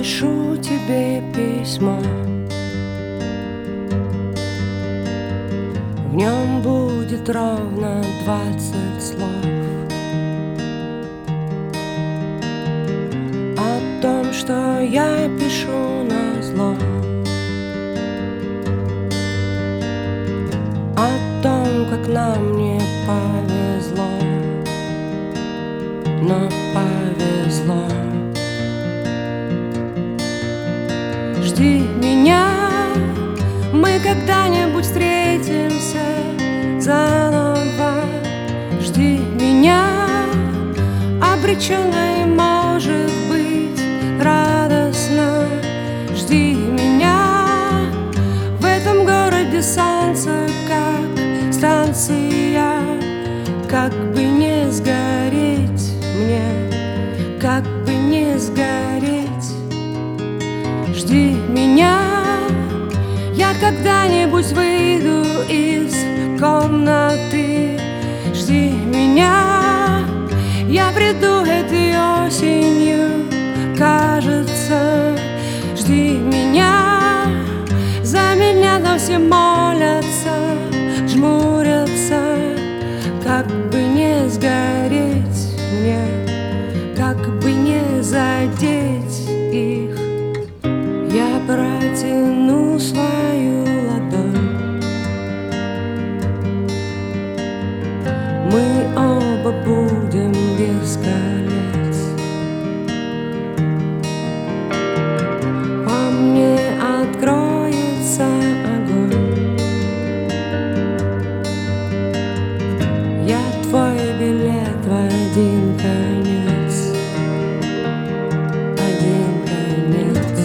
напишу тебе письмо. В нем будет ровно 20 слов о том, что я пишу назло, о том, как нам не повезло, но повезло. Жди меня, мы когда-нибудь встретимся заново. Жди меня, обреченно и, может быть, радостно. Жди меня, в этом городе солнце как станция. Как бы не сгореть мне, как бы не сгореть. Жди меня, я когда-нибудь выйду из комнаты. Жди меня, я приду этой осенью, кажется. Жди меня, за меня там все молятся, жмурятся. Как бы не сгореть мне, как бы не задеть их. Я протяну свою ладонь, мы оба будем без колец. По мне откроется огонь. Я твой билет в один конец, один конец.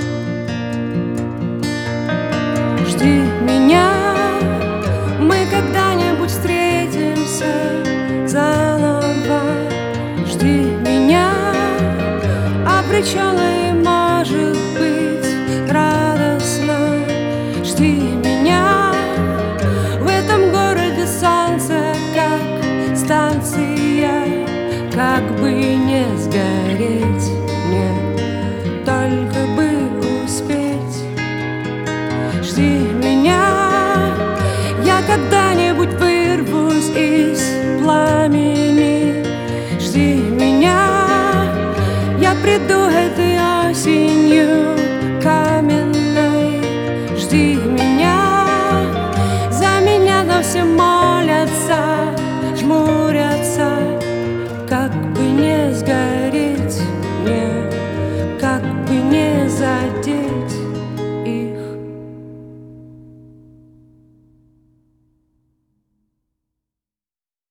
Жди меня, мы когда-нибудь встретимся заново. Жди меня, обреченно и, может быть, радостно. Жди меня, в этом городе солнце как станция. Как бы не сгореть мне, только бы успеть. Жди меня, я когда-нибудь вырвусь из пламени. Жди меня, я приду этой осенью каменной. Жди меня, за меня там все молятся, жмурятся. Как бы не сгореть мне, как бы не задеть.